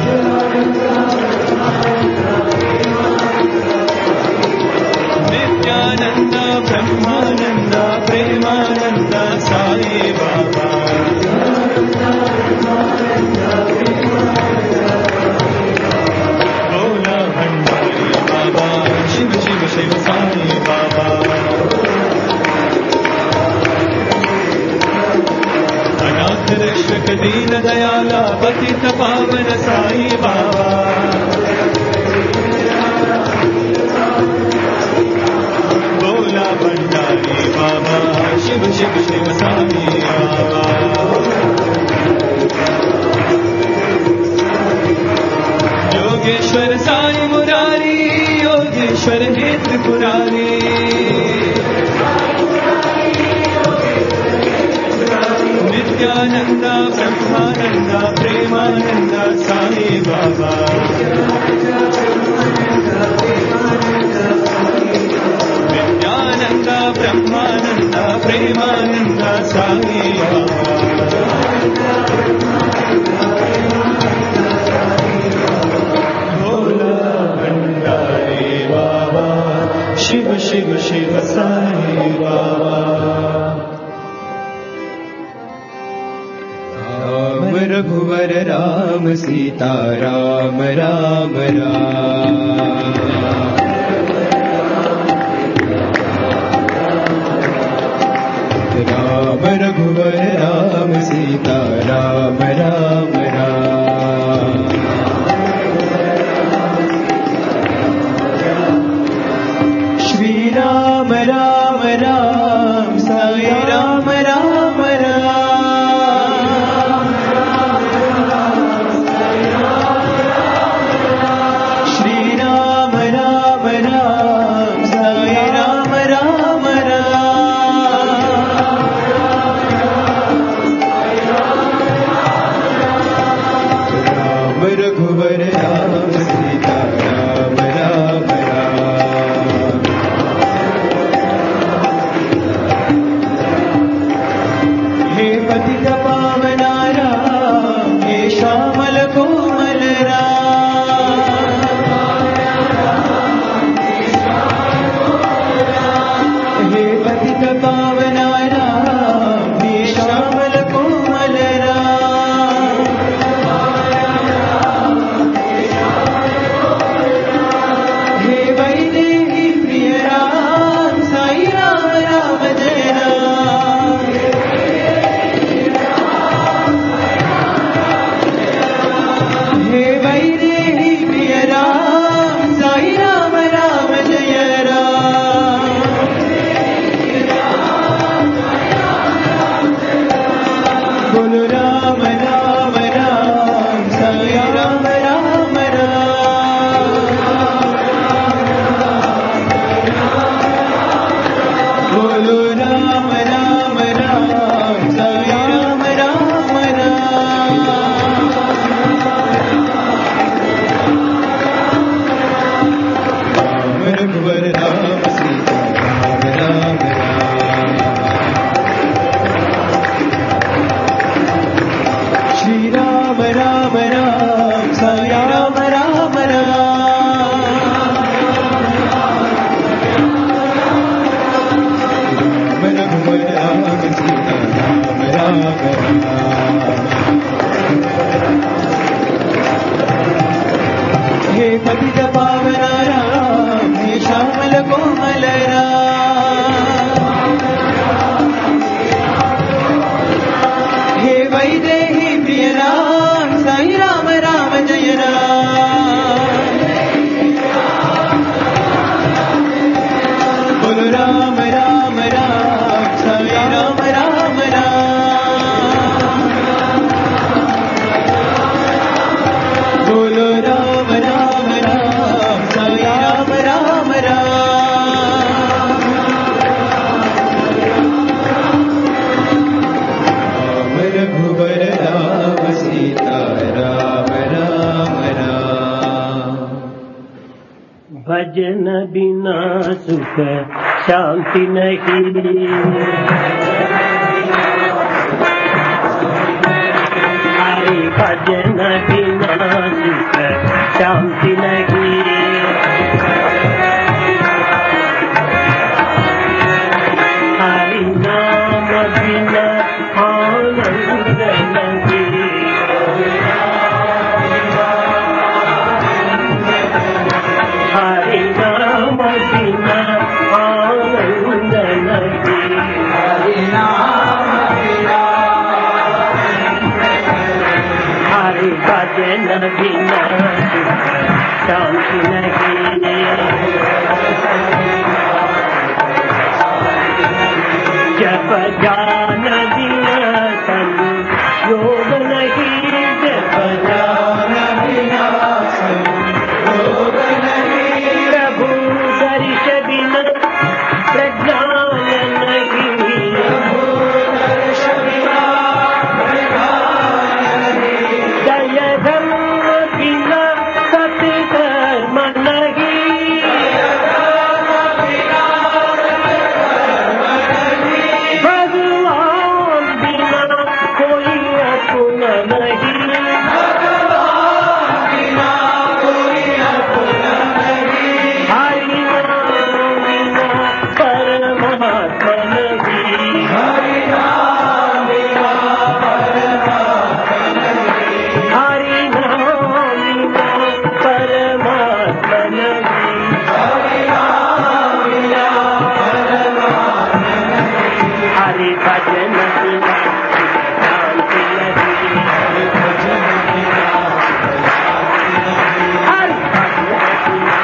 नित्यानंद ब्रह्मानंद प्रेमानंद साई बाबा। भोला भंडारी बाबा शिव शिव शिव साई बाबा। अनाथ रक्षक दीन दयाला पतित पावन साई बाबा। भोला भंडारी बाबा शिव शिव शिव साई बाबा। योगेश्वर साई मुरारी योगेश्वर हे त्रिपुरारी। नित्यानंद ब्रह्मानंद प्रेमानंद साई बाबा। नित्यानंद ब्रह्मानंद प्रेमानंद साई बाबा। भोला भंडारी बाबा शिव शिव शिव साई बाबा। राम रघुवर राम सीता राम राम राम। राम रघुवर राम सीता राम राम राम। श्री राम राम राम साई राम राम राम। श्री राम राम राम साई राम राम राम। राम रघुवर राम सीता राम राम राम। रघुवर राम सीता राम राम राम। श्री राम राम राम साई राम राम राम। रघुवर राम सीता राम राम राम। हे पतित पावना राम हे श्यामल कोमल राम। हे वैदेही प्रिय राम साई राम राम जय राम। बोलो राम राम राम साई राम राम राम। बोलो राम राम राम साई राम राम राम। राम रघुवर राम सीता राम राम राम। भजन बिना सुख शांति नहीं, हरि भजन बिना सुख शांति नहीं। हरि नाम बिना आनंद नहीं। हरि नाम बिना आनंद नहीं। हरि नाम बिना हरि भजन बिना शांति नहीं। जप ज्ञान बिना संयोग नहीं। जप ज्ञान बिना संयोग नहीं। प्रभु दर्श बिना प्रज्ञान नहीं। प्रभु दर्श बिना प्रज्ञान नहीं। दय धर्म बिना सत्कर्म नहीं। भगवान बिना कोई अपना नहीं। भगवान बिना कोई अपना नहीं। हरि नाम बिना परमात्मा नहीं। हरि नाम बिना परमात्मा नहीं। हरि नाम बिना परमात्मा नहीं। हरि नाम बिना परमात्मा नहीं। हरि भजन बिना शांति नहीं। हरि भजन बिना हरि भजन बिना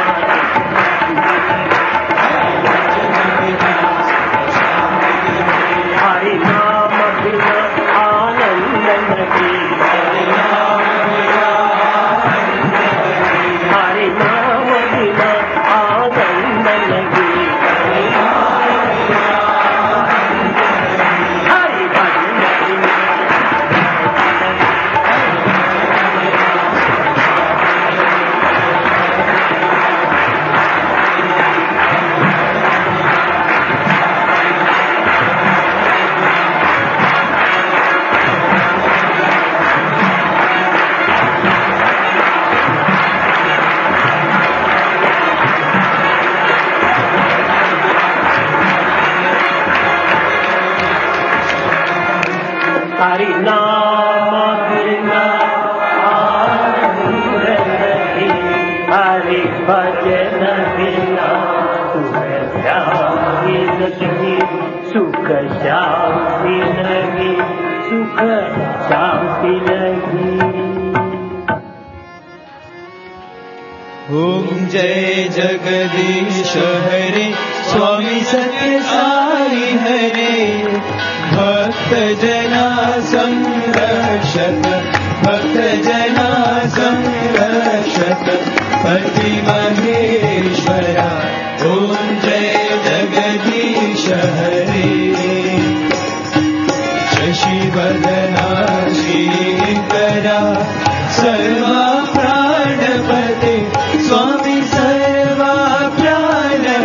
हरि नाम बिना आनंद नहीं। हरि नाम बिना हरि नाम बिना आनंद नहीं। हरि भजन बिना हरि नाम बिना आनंद नहीं। हरि भजन बिना सुख शांति नहीं। सुख शांति नहीं। ओम जय जगदीश हरे स्वामी सत्य साई हरे। भक्त जना संरक्षक भक्त जना संरक्षक पति महेश्वरा। ओम जय जगदीश हरे। शशि वदना श्रीकरा सर्वा प्राणपते स्वामी सर्वा प्राण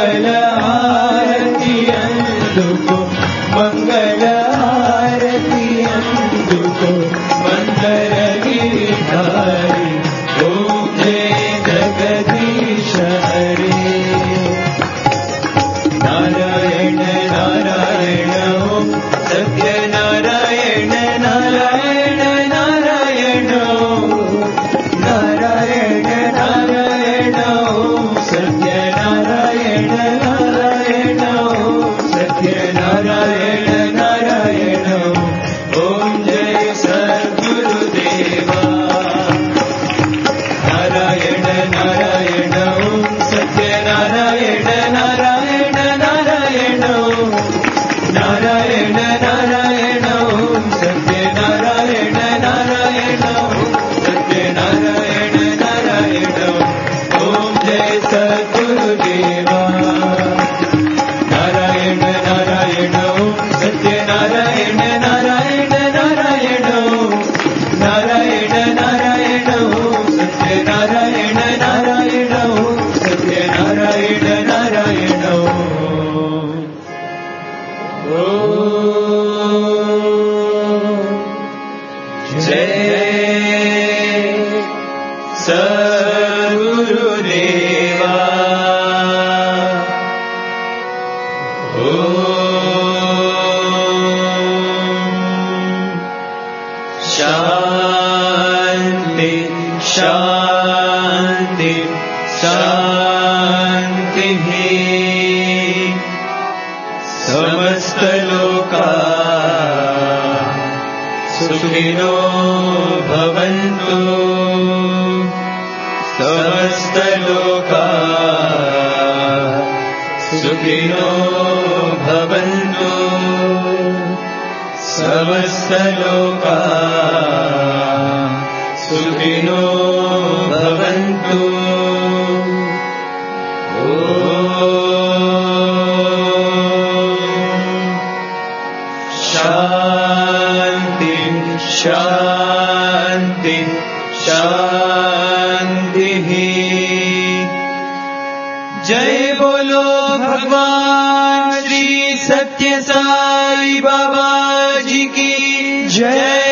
मंगल आरती अंदुको मंगल आरती अंदुको मंदर गिरिधारी ओम जय जगदीश हरे नारायण नारायण ओम सत्यनारायण नारायण नारायण नारायण नारायण ओम सत्यनारायण नारायण ओम सत्यनारायण नारायण ओम जय सद्गुरुदेवा नारायण नारायण ओम सत्यनारायण नारायण नारायण नारायण नारायण ओम सत्यनारायण नारायण सत्यनारायण नारायण ओम जय सद्गुरुदेवा नारायण नारायण ओम सत्यनारायण नारायण नारायण नारायण नारायण ओम सत्यनारायण नारायण सत्यनारायण नारायण जय सद्गुरुदेवा शांति शांति शांति समस्त लोका सुखिनो भवन्तु समस्त लोका सुखिनो भवन्तु समस्त लोका सुखिनो भवन्तु शांति शांति शांति जय बोलो भगवान श्री सत्य साई बाबा जी की जय।